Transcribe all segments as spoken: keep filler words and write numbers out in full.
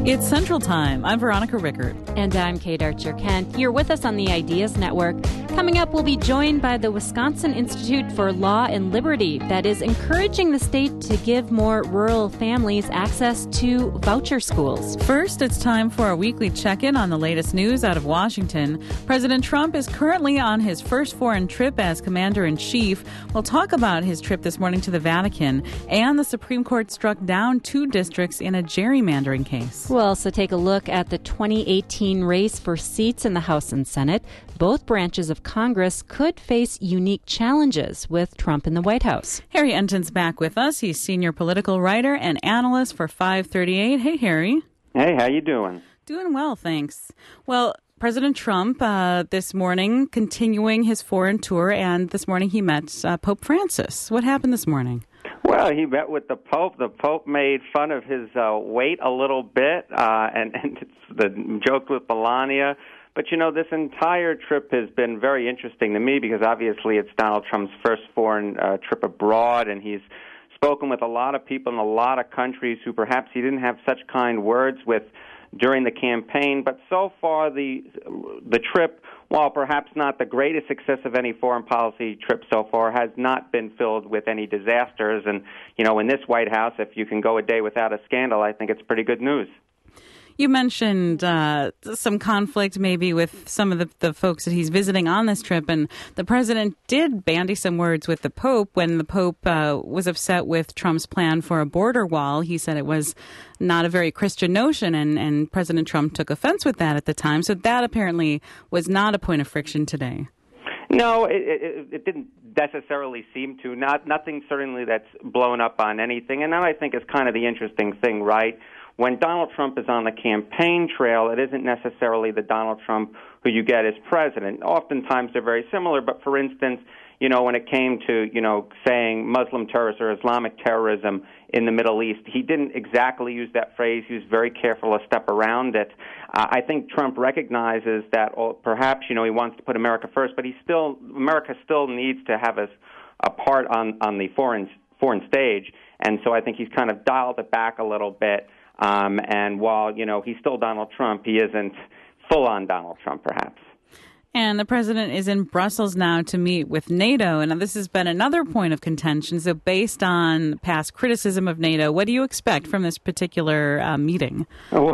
It's Central Time. I'm Veronica Rickert. And I'm Kate Archer-Kent. You're with us on the Ideas Network. Coming up, we'll be joined by the Wisconsin Institute for Law and Liberty that is encouraging the state to give more rural families access to voucher schools. First, it's time for a weekly check-in on the latest news out of Washington. President Trump is currently on his first foreign trip as commander-in-chief. We'll talk about his trip this morning to the Vatican, and the Supreme Court struck down two districts in a gerrymandering case. We'll also take a look at the twenty eighteen race for seats in the House and Senate. Both branches of Congress could face unique challenges with Trump in the White House. Harry Enton's back with us. He's senior political writer and analyst for five thirty-eight. Hey, Harry. Hey, how you doing? Doing well, thanks. Well, President Trump uh, this morning continuing his foreign tour, and this morning he met uh, Pope Francis. What happened this morning? Well, he met with the Pope. The Pope made fun of his uh, weight a little bit, uh, and, and it's the joke with Melania. But, you know, this entire trip has been very interesting to me because obviously it's Donald Trump's first foreign uh, trip abroad, and he's spoken with a lot of people in a lot of countries who perhaps he didn't have such kind words with during the campaign. But so far, the the trip, while perhaps not the greatest success of any foreign policy trip so far, has not been filled with any disasters. And, you know, in this White House, if you can go a day without a scandal, I think it's pretty good news. You mentioned uh, some conflict maybe with some of the, the folks that he's visiting on this trip, and the president did bandy some words with the Pope when the Pope uh, was upset with Trump's plan for a border wall. He said it was not a very Christian notion, and, and President Trump took offense with that at the time. So that apparently was not a point of friction today. No, it, it, it didn't necessarily seem to. Not nothing certainly that's blown up on anything, and that I think is kind of the interesting thing, right? When Donald Trump is on the campaign trail, it isn't necessarily the Donald Trump who you get as president. Oftentimes they're very similar, but for instance, you know, when it came to, you know, saying Muslim terrorists or Islamic terrorism in the Middle East, he didn't exactly use that phrase. He was very careful to step around it. Uh, I think Trump recognizes that, or perhaps, you know, he wants to put America first, but he still, America still needs to have a, a part on, on the foreign foreign stage, and so I think he's kind of dialed it back a little bit. Um, and while, you know, he's still Donald Trump, he isn't full-on Donald Trump, perhaps. And the president is in Brussels now to meet with NATO. And this has been another point of contention. So based on past criticism of NATO, what do you expect from this particular uh, meeting? Oh,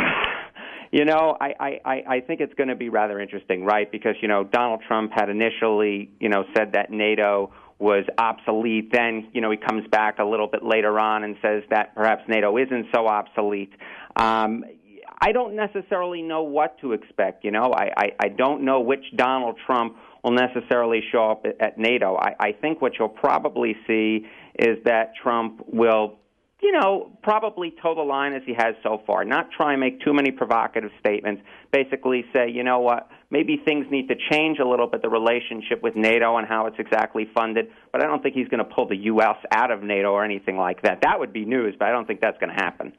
you know, I, I, I think it's going to be rather interesting, right? Because, you know, Donald Trump had initially, you know, said that NATO was obsolete. Then, you know, he comes back a little bit later on and says that perhaps NATO isn't so obsolete. Um, I don't necessarily know what to expect. You know, I, I, I don't know which Donald Trump will necessarily show up at, at NATO. I, I think what you'll probably see is that Trump will, you know, probably toe the line as he has so far, not try and make too many provocative statements, basically say, you know what, maybe things need to change a little bit, the relationship with NATO and how it's exactly funded, but I don't think he's going to pull the U S out of NATO or anything like that. That would be news, but I don't think that's going to happen.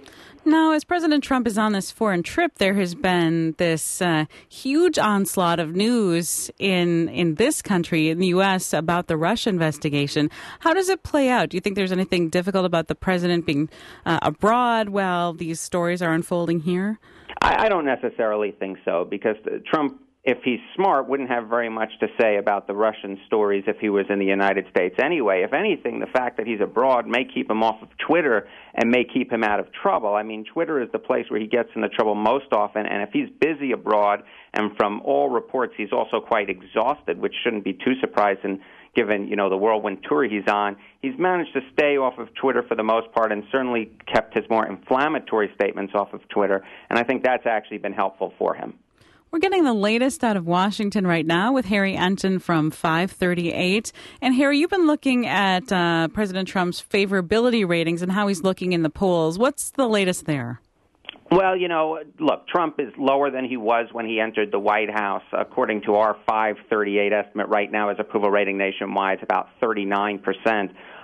Now, as President Trump is on this foreign trip, there has been this uh, huge onslaught of news in in this country, in the U S, about the Russia investigation. How does it play out? Do you think there's anything difficult about the president being uh, abroad while these stories are unfolding here? I, I don't necessarily think so, because Trump, if he's smart, wouldn't have very much to say about the Russian stories if he was in the United States anyway. If anything, the fact that he's abroad may keep him off of Twitter and may keep him out of trouble. I mean, Twitter is the place where he gets into trouble most often, and if he's busy abroad, and from all reports he's also quite exhausted, which shouldn't be too surprising given, you know, the whirlwind tour he's on, he's managed to stay off of Twitter for the most part and certainly kept his more inflammatory statements off of Twitter, and I think that's actually been helpful for him. We're getting the latest out of Washington right now with Harry Enton from five thirty-eight. And Harry, you've been looking at uh, President Trump's favorability ratings and how he's looking in the polls. What's the latest there? Well, you know, look, Trump is lower than he was when he entered the White House. According to our five thirty-eight estimate right now, his approval rating nationwide is about thirty-nine percent.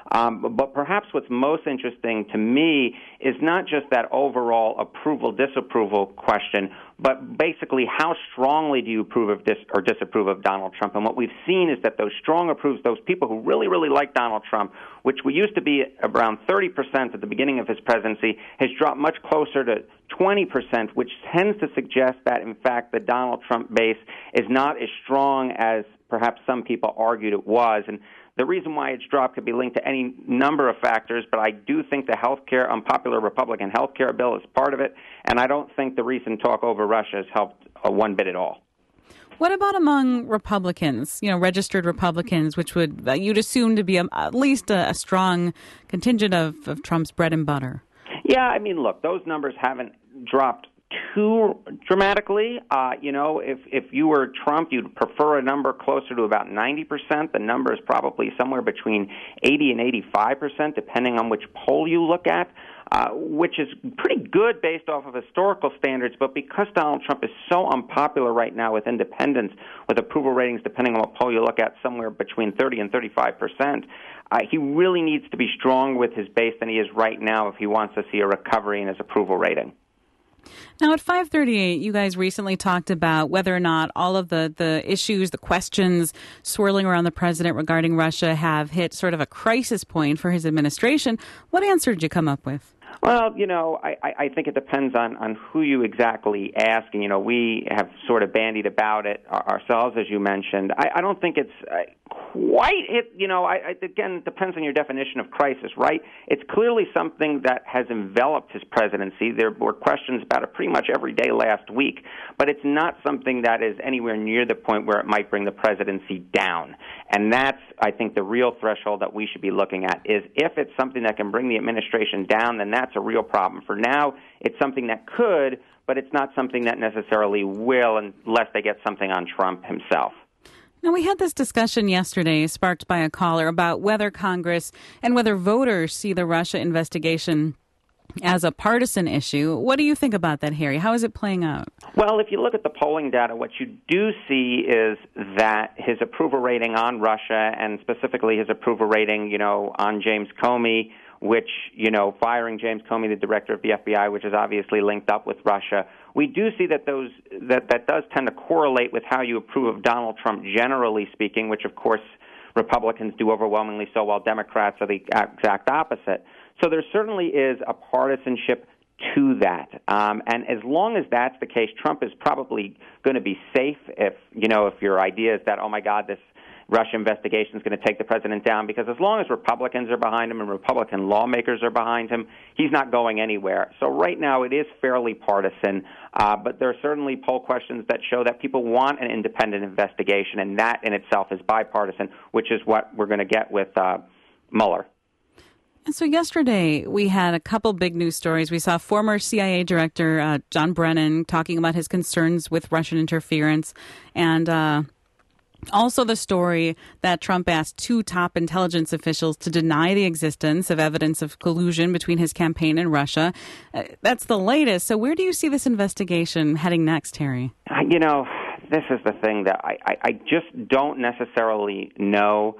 Um, but, but perhaps what's most interesting to me is not just that overall approval-disapproval question, but basically how strongly do you approve of this or disapprove of Donald Trump? And what we've seen is that those strong approves, those people who really, really like Donald Trump, which we used to be around thirty percent at the beginning of his presidency, has dropped much closer to twenty percent, which tends to suggest that, in fact, the Donald Trump base is not as strong as perhaps some people argued it was. And the reason why it's dropped could be linked to any number of factors, but I do think the health care, unpopular Republican health care bill is part of it, and I don't think the recent talk over Russia has helped uh, one bit at all. What about among Republicans, you know, registered Republicans, which would uh, you'd assume to be a, at least a, a strong contingent of, of Trump's bread and butter? Yeah, I mean, look, those numbers haven't dropped too dramatically. Uh, you know, if, if you were Trump, you'd prefer a number closer to about ninety percent. The number is probably somewhere between eighty and eighty-five percent, depending on which poll you look at, uh, which is pretty good based off of historical standards. But because Donald Trump is so unpopular right now with independents, with approval ratings, depending on what poll you look at, somewhere between thirty and thirty-five percent, uh, he really needs to be stronger with his base than he is right now if he wants to see a recovery in his approval rating. Now, at five thirty-eight, you guys recently talked about whether or not all of the, the issues, the questions swirling around the president regarding Russia have hit sort of a crisis point for his administration. What answer did you come up with? Well, you know, I, I think it depends on, on who you exactly ask. And, you know, we have sort of bandied about it ourselves, as you mentioned. I, I don't think it's uh, quite, it, you know, I, I, again, it depends on your definition of crisis, right? It's clearly something that has enveloped his presidency. There were questions about it pretty much every day last week, but it's not something that is anywhere near the point where it might bring the presidency down. And that's, I think, the real threshold that we should be looking at is if it's something that can bring the administration down, then that's a real problem. For now, it's something that could, but it's not something that necessarily will unless they get something on Trump himself. Now, we had this discussion yesterday, sparked by a caller, about whether Congress and whether voters see the Russia investigation as a partisan issue. What do you think about that, Harry? How is it playing out? Well, if you look at the polling data, what you do see is that his approval rating on Russia, and specifically his approval rating, you know, on James Comey, which, you know, firing James Comey, the director of the F B I, which is obviously linked up with Russia, we do see that those that, that does tend to correlate with how you approve of Donald Trump, generally speaking, which, of course, Republicans do overwhelmingly so, while Democrats are the exact opposite. So there certainly is a partisanship to that. Um, and as long as that's the case, Trump is probably going to be safe if, you know, if your idea is that, oh, my God, this Russia investigation is going to take the president down, because as long as Republicans are behind him and Republican lawmakers are behind him, he's not going anywhere. So right now it is fairly partisan, uh, but there are certainly poll questions that show that people want an independent investigation, and that in itself is bipartisan, which is what we're going to get with uh, Mueller. And so yesterday we had a couple big news stories. We saw former C I A Director uh, John Brennan talking about his concerns with Russian interference, and uh, also the story that Trump asked two top intelligence officials to deny the existence of evidence of collusion between his campaign and Russia. Uh, that's the latest. So where do you see this investigation heading next, Harry? Uh, you know, this is the thing that I, I, I just don't necessarily know.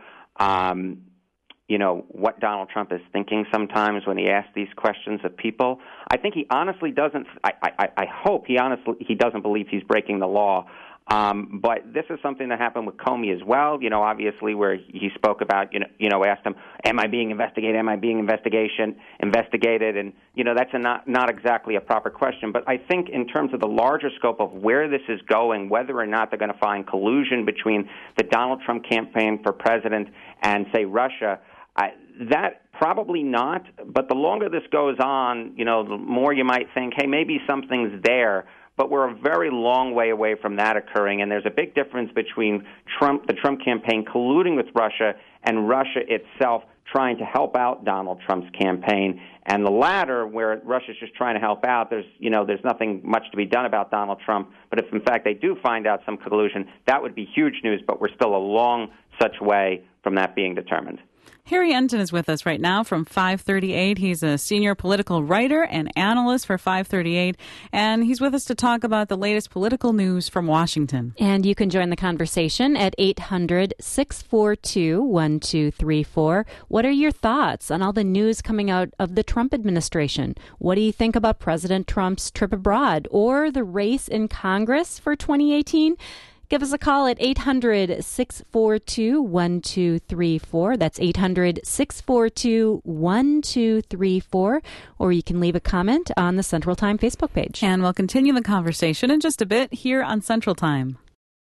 Um, you know, what Donald Trump is thinking sometimes when he asks these questions of people. I think he honestly doesn't, I, I, I hope he honestly, he doesn't believe he's breaking the law. Um, but this is something that happened with Comey as well, you know, obviously, where he spoke about, you know, you know, asked him, am I being investigated? Am I being investigation investigated? And, you know, that's a not, not exactly a proper question. But I think in terms of the larger scope of where this is going, whether or not they're going to find collusion between the Donald Trump campaign for president and, say, Russia, I, that probably not, but the longer this goes on, you know, the more you might think, hey, maybe something's there. But we're a very long way away from that occurring, and there's a big difference between Trump, the Trump campaign colluding with Russia, and Russia itself trying to help out Donald Trump's campaign. And the latter, where Russia's just trying to help out, there's, you know, there's nothing much to be done about Donald Trump. But if, in fact, they do find out some collusion, that would be huge news, but we're still a long such way from that being determined. Harry Enten is with us right now from five thirty-eight. He's a senior political writer and analyst for five thirty-eight, and he's with us to talk about the latest political news from Washington. And you can join the conversation at eight hundred, six four two, one two three four. What are your thoughts on all the news coming out of the Trump administration? What do you think about President Trump's trip abroad or the race in Congress for twenty eighteen? Give us a call at eight hundred, six four two, one two three four. That's eight hundred, six four two, one two three four. Or you can leave a comment on the Central Time Facebook page. And we'll continue the conversation in just a bit here on Central Time.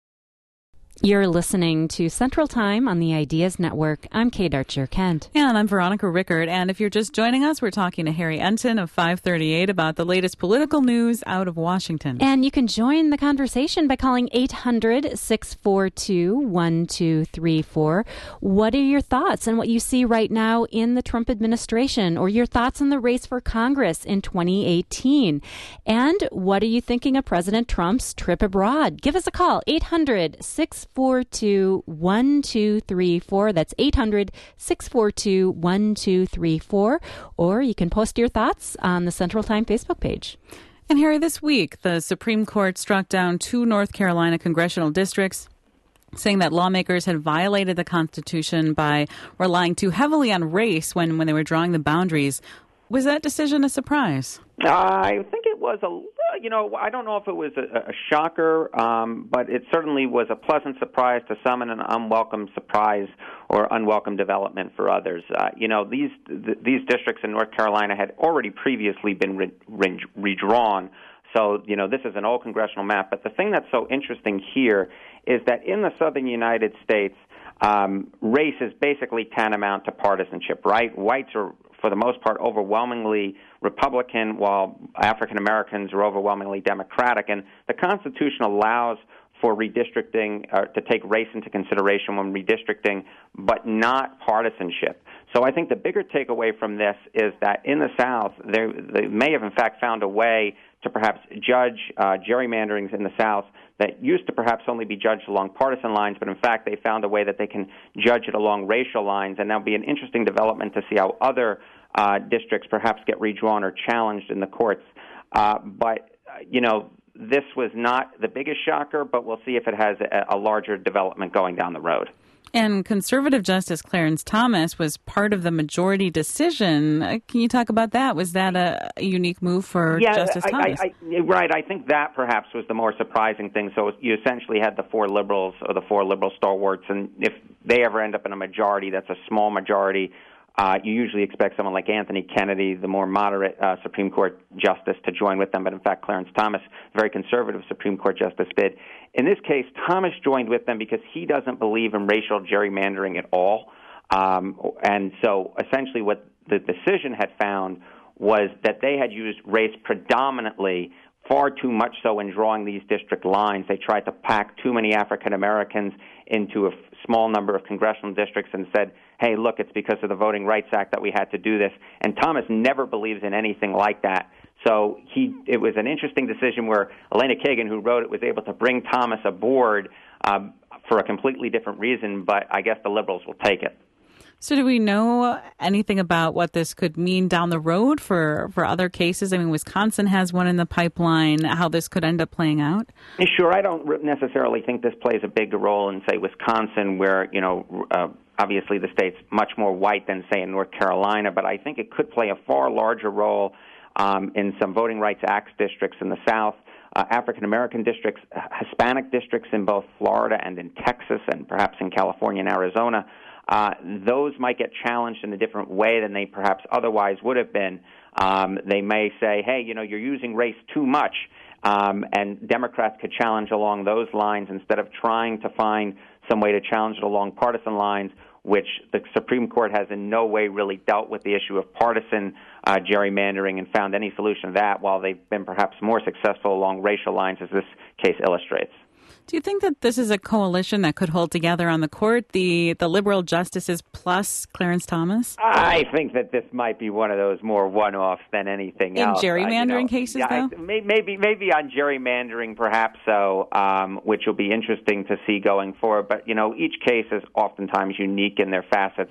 You're listening to Central Time on the Ideas Network. I'm Kate Archer-Kent. And I'm Veronica Rickard. And if you're just joining us, we're talking to Harry Enten of five thirty-eight about the latest political news out of Washington. And you can join the conversation by calling eight hundred, six four two, one two three four. What are your thoughts on what you see right now in the Trump administration, or your thoughts on the race for Congress in twenty eighteen? And what are you thinking of President Trump's trip abroad? Give us a call, eight hundred, six four two, one two three four. That's eight hundred, six four two, one two three four. Or you can post your thoughts on the Central Time Facebook page. And Harry, this week, the Supreme Court struck down two North Carolina congressional districts, saying that lawmakers had violated the Constitution by relying too heavily on race when, when they were drawing the boundaries. Was that decision a surprise? I think it was a, you know, I don't know if it was a, a shocker, um, but it certainly was a pleasant surprise to some and an unwelcome surprise or unwelcome development for others. Uh, you know, these th- these districts in North Carolina had already previously been re- re- redrawn. So, you know, this is an old congressional map. But the thing that's so interesting here is that in the southern United States, um, race is basically tantamount to partisanship, right? Whites are, for the most part, overwhelmingly Republican, while African Americans are overwhelmingly Democratic. And the Constitution allows for redistricting, uh, to take race into consideration when redistricting, but not partisanship. So I think the bigger takeaway from this is that in the South, they, they may have in fact found a way to perhaps judge uh, gerrymanderings in the South that used to perhaps only be judged along partisan lines, but in fact they found a way that they can judge it along racial lines, and that'll be an interesting development to see how other uh, districts perhaps get redrawn or challenged in the courts. Uh, but, uh, you know, this was not the biggest shocker, but we'll see if it has a, a larger development going down the road. And conservative Justice Clarence Thomas was part of the majority decision. Uh, can you talk about that? Was that a, a unique move for yeah, Justice I, Thomas? I, I, right. I think that perhaps was the more surprising thing. So you essentially had the four liberals or the four liberal stalwarts, and if they ever end up in a majority, that's a small majority. Uh, you usually expect someone like Anthony Kennedy, the more moderate uh, Supreme Court justice, to join with them. But in fact, Clarence Thomas, very conservative Supreme Court justice, did. In this case, Thomas joined with them because he doesn't believe in racial gerrymandering at all. Um, and so essentially what the decision had found was that they had used race predominantly, far too much so in drawing these district lines. They tried to pack too many African Americans into a f- small number of congressional districts and said, hey, look, it's because of the Voting Rights Act that we had to do this. And Thomas never believes in anything like that. So he, it was an interesting decision where Elena Kagan, who wrote it, was able to bring Thomas aboard um, for a completely different reason, but I guess the liberals will take it. So do we know anything about what this could mean down the road for, for other cases? I mean, Wisconsin has one in the pipeline, how this could end up playing out? Sure. I don't necessarily think this plays a big role in, say, Wisconsin, where, you know, uh, obviously the state's much more white than, say, in North Carolina, but I think it could play a far larger role um, in some Voting Rights Act districts in the South. Uh, African-American districts, Hispanic districts in both Florida and in Texas and perhaps in California and Arizona. Uh, those might get challenged in a different way than they perhaps otherwise would have been. Um, they may say, hey, you know, you're using race too much, um, and Democrats could challenge along those lines instead of trying to find some way to challenge it along partisan lines, which the Supreme Court has in no way really dealt with the issue of partisan uh, gerrymandering and found any solution to that, while they've been perhaps more successful along racial lines, as this case illustrates. Do you think that this is a coalition that could hold together on the court, the, the liberal justices plus Clarence Thomas? I think that this might be one of those more one-offs than anything In else. In gerrymandering uh, you know, cases, yeah, though? I, maybe, maybe on gerrymandering, perhaps so, um, which will be interesting to see going forward. But, you know, each case is oftentimes unique in their facets.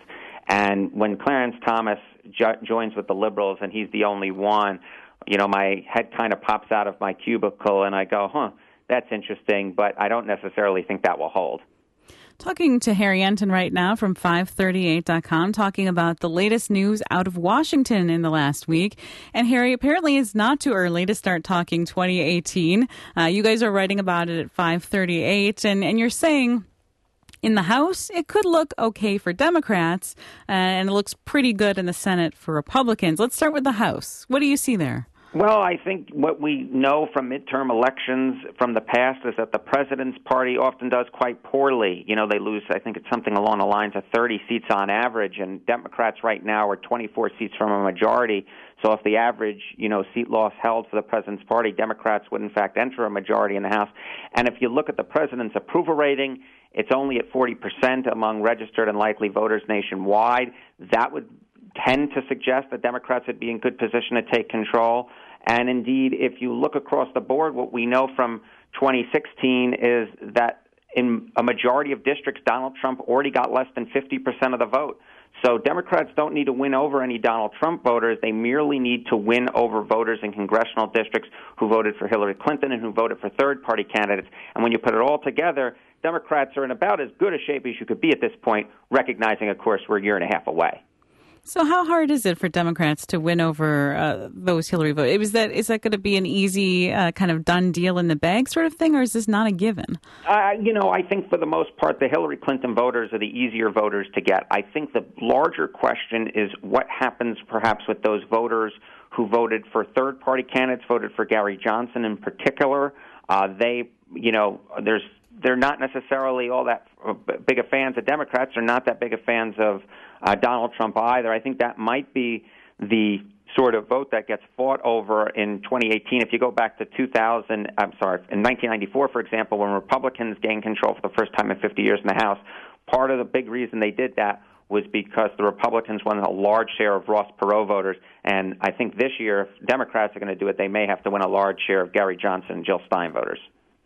And when Clarence Thomas jo- joins with the liberals and he's the only one, you know, my head kind of pops out of my cubicle and I go, huh, that's interesting, but I don't necessarily think that will hold. Talking to Harry Enten right now from five thirty-eight dot com, talking about the latest news out of Washington in the last week. And Harry, apparently it's not too early to start talking twenty eighteen. Uh, you guys are writing about it at five thirty-eight, and, and you're saying in the House, it could look okay for Democrats, uh, and it looks pretty good in the Senate for Republicans. Let's start with the House. What do you see there? Well, I think what we know from midterm elections from the past is that the president's party often does quite poorly. You know, they lose, I think it's something along the lines of thirty seats on average, and Democrats right now are twenty-four seats from a majority. So if the average, you know, seat loss held for the president's party, Democrats would in fact enter a majority in the House. And if you look at the president's approval rating, it's only at forty percent among registered and likely voters nationwide. That would tend to suggest that Democrats would be in good position to take control. And indeed, if you look across the board, what we know from twenty sixteen is that in a majority of districts, Donald Trump already got less than fifty percent of the vote. So Democrats don't need to win over any Donald Trump voters. They merely need to win over voters in congressional districts who voted for Hillary Clinton and who voted for third-party candidates. And when you put it all together, Democrats are in about as good a shape as you could be at this point, recognizing, of course, we're a year and a half away. So how hard is it for Democrats to win over uh, those Hillary votes? Is that is that going to be an easy uh, kind of done deal in the bag sort of thing, or is this not a given? Uh, you know, I think for the most part, the Hillary Clinton voters are the easier voters to get. I think the larger question is what happens perhaps with those voters who voted for third-party candidates, voted for Gary Johnson in particular. Uh, they, you know, there's they're not necessarily all that big of fans of Democrats. They're not that big of fans of uh, Donald Trump either. I think that might be the sort of vote that gets fought over in twenty eighteen. If you go back to two thousand, I'm sorry, in nineteen ninety-four, for example, when Republicans gained control for the first time in fifty years in the House, part of the big reason they did that was because the Republicans won a large share of Ross Perot voters. And I think this year, if Democrats are going to do it, they may have to win a large share of Gary Johnson and Jill Stein voters.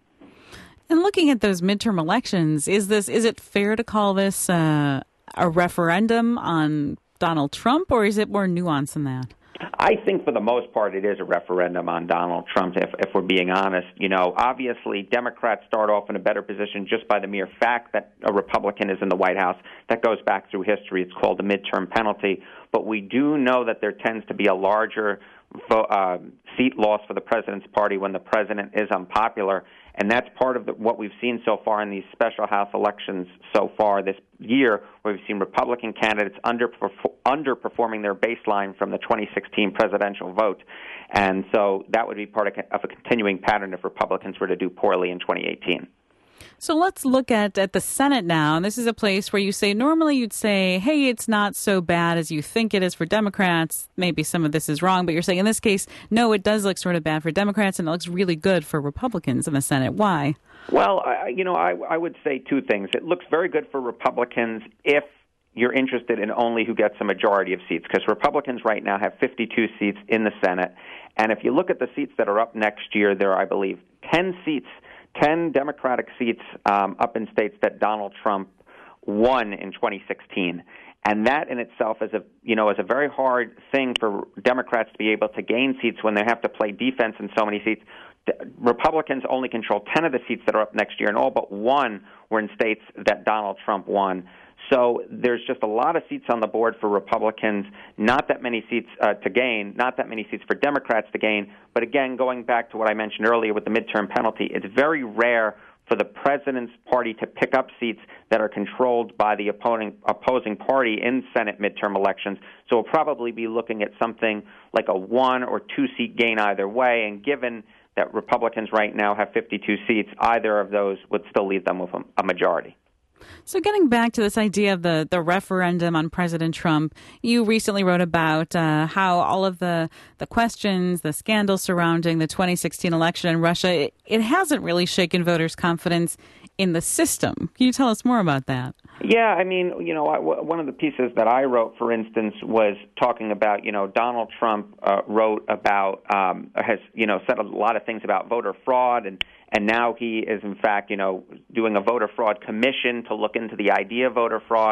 And looking at those midterm elections, is this is it fair to call this uh, a referendum on Donald Trump, or is it more nuanced than that? I think for the most part it is a referendum on Donald Trump, if, if we're being honest. You know, obviously Democrats start off in a better position just by the mere fact that a Republican is in the White House. That goes back through history. It's called the midterm penalty. But we do know that there tends to be a larger vo- uh, seat loss for the president's party when the president is unpopular. And that's part of the, what we've seen so far in these special House elections so far this year, where we've seen Republican candidates underperf- underperforming their baseline from the twenty sixteen presidential vote. And so that would be part of, of a continuing pattern if Republicans were to do poorly in twenty eighteen. So let's look at, at the Senate now. And this is a place where you say, normally you'd say, hey, it's not so bad as you think it is for Democrats. Maybe some of this is wrong, but you're saying in this case, no, it does look sort of bad for Democrats, and it looks really good for Republicans in the Senate. Why? Well, I, you know, I, I would say two things. It looks very good for Republicans if you're interested in only who gets a majority of seats, because Republicans right now have fifty-two seats in the Senate. And if you look at the seats that are up next year, there are, I believe, ten seats ten Democratic seats um, up in states that Donald Trump won in twenty sixteen. And that in itself is a, you know, is a very hard thing for Democrats to be able to gain seats when they have to play defense in so many seats. Republicans only control ten of the seats that are up next year, and all but one were in states that Donald Trump won. So there's just a lot of seats on the board for Republicans, not that many seats uh, to gain, not that many seats for Democrats to gain. But again, going back to what I mentioned earlier with the midterm penalty, it's very rare for the president's party to pick up seats that are controlled by the opposing, opposing party in Senate midterm elections. So we'll probably be looking at something like a one or two seat gain either way. And given that Republicans right now have fifty-two seats, either of those would still leave them with a, a majority. So getting back to this idea of the, the referendum on President Trump, you recently wrote about uh, how all of the, the questions, the scandals surrounding the twenty sixteen election in Russia, it, it hasn't really shaken voters' confidence in the system. Can you tell us more about that? Yeah, I mean, you know, I, one of the pieces that I wrote, for instance, was talking about, you know, Donald Trump uh, wrote about, um, has, you know, said a lot of things about voter fraud, and And now he is, in fact, you know, doing a voter fraud commission to look into the idea of voter fraud.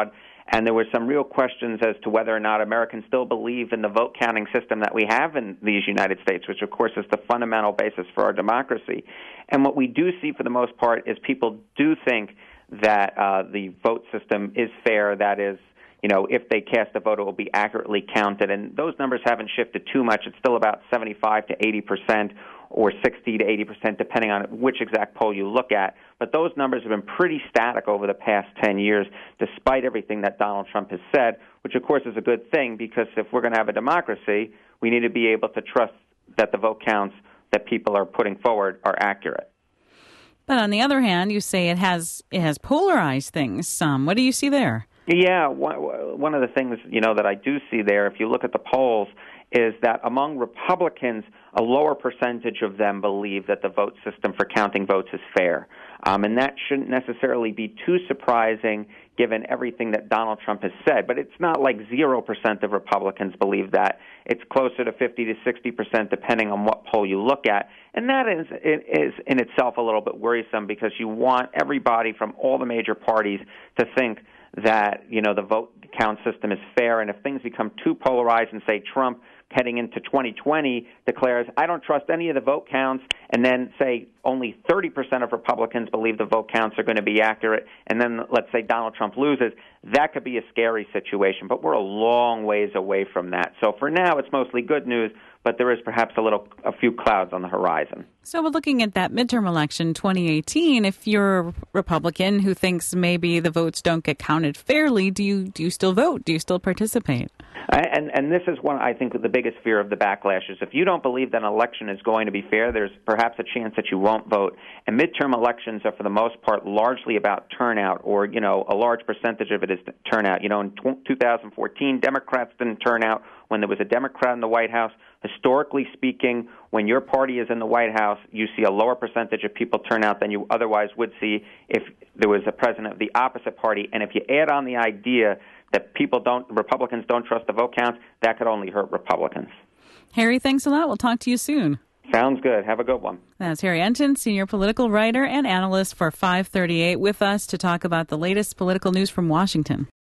And there were some real questions as to whether or not Americans still believe in the vote counting system that we have in these United States, which, of course, is the fundamental basis for our democracy. And what we do see, for the most part, is people do think that uh, the vote system is fair, that is, you know, if they cast a vote, it will be accurately counted. And those numbers haven't shifted too much. It's still about seventy-five to eighty percent or sixty to eighty percent, depending on which exact poll you look at. But those numbers have been pretty static over the past ten years, despite everything that Donald Trump has said, which, of course, is a good thing, because if we're going to have a democracy, we need to be able to trust that the vote counts that people are putting forward are accurate. But on the other hand, you say it has it has polarized things some. What do you see there? Yeah, one of the things, you know, that I do see there, if you look at the polls, is that among Republicans, a lower percentage of them believe that the vote system for counting votes is fair. Um, and that shouldn't necessarily be too surprising given everything that Donald Trump has said. But it's not like zero percent of Republicans believe that. It's closer to fifty to sixty percent depending on what poll you look at. And that is, is in itself a little bit worrisome, because you want everybody from all the major parties to think that, you know, the vote count system is fair. And if things become too polarized and, say, Trump heading into twenty twenty declares, I don't trust any of the vote counts, and then, say, only thirty percent of Republicans believe the vote counts are going to be accurate, and then, let's say, Donald Trump loses, that could be a scary situation. But we're a long ways away from that. So for now, it's mostly good news, but there is perhaps a little, a few clouds on the horizon. So we're looking at that midterm election, twenty eighteen. If you're a Republican who thinks maybe the votes don't get counted fairly, do you do you still vote? Do you still participate? And and this is one, I think, the biggest fear of the backlash is if you don't believe that an election is going to be fair, there's perhaps a chance that you won't vote. And midterm elections are, for the most part, largely about turnout, or, you know, a large percentage of it is turnout. You know, in two thousand fourteen, Democrats didn't turn out when there was a Democrat in the White House. Historically speaking, when your party is in the White House, you see a lower percentage of people turn out than you otherwise would see if there was a president of the opposite party. And if you add on the idea that people don't, Republicans don't trust the vote counts, that could only hurt Republicans. Harry, thanks a lot. We'll talk to you soon. Sounds good. Have a good one. That's Harry Enten, senior political writer and analyst for five thirty-eight, with us to talk about the latest political news from Washington.